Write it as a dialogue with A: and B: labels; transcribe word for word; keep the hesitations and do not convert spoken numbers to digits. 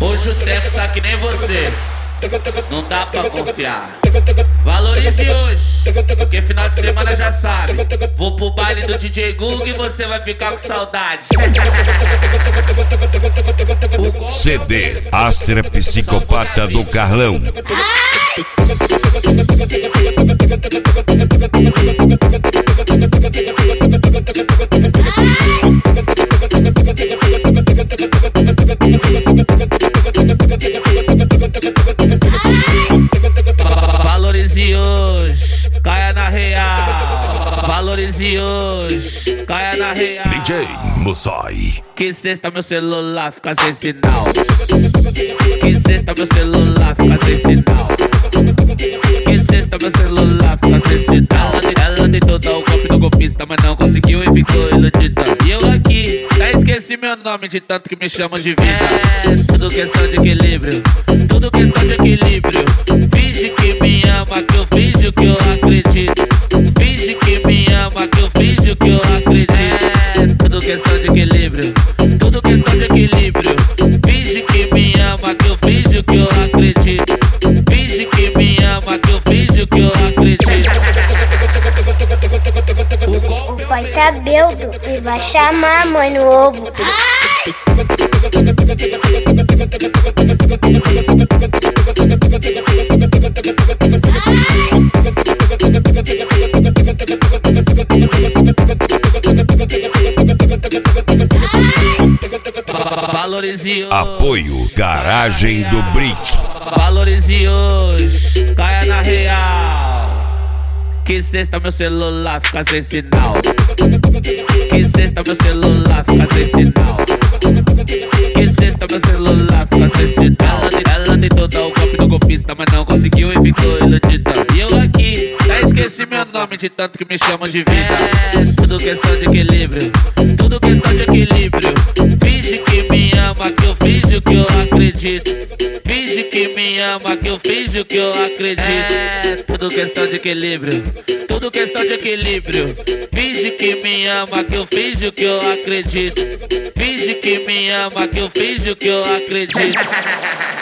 A: Hoje o tempo tá que nem você, não dá pra confiar. Valorize hoje, porque final de semana já sabe. Vou pro baile do D J Gug e você vai ficar com saudade.
B: C D Aster Psicopata do Carlão.
A: Valorize hoje, caia na real. Valorize hoje, caia na real.
B: D J Mussai.
A: Que sexta meu celular fica sem sinal. Que sexta meu celular fica sem sinal. Que sexta meu celular fica sem sinal. Ela, ela tentou dar o golpe no golpista, mas não conseguiu e ficou iludida. E eu aqui, já esqueci meu nome de tanto que me chamam de vida. É tudo questão de equilíbrio, tudo questão de equilíbrio. Finge que me ama, que eu finjo que eu acredito. Finge que me ama, que eu finjo que eu acredito. É tudo questão de equilíbrio, tudo questão de equilíbrio. Finge que me ama, que eu finjo que eu acredito. Finge que me ama, que eu finjo que eu acredito.
C: O pai tá beldo e vai chamar a mãe no ovo.
A: Valorize hoje.
B: Apoio Garagem do Brick.
A: Valorize hoje, caia na real. Que sexta meu celular fica sem sinal. Que sexta meu celular fica sem sinal. Que sexta meu celular fica sem sinal. Ela, ela tentou dar o golpe no golpista, mas não conseguiu e ficou iludida. E eu aqui, já esqueci meu nome de tanto que me chamam de vida. É tudo questão de equilíbrio, tudo questão de equilíbrio. Finge que me ama, que eu finjo que eu acredito. Finge que me ama, que eu finjo que eu acredito. É tudo questão de equilíbrio, tudo questão de equilíbrio. Finge que me ama, que eu finjo que eu acredito. Finge que me ama, que eu finjo que eu acredito.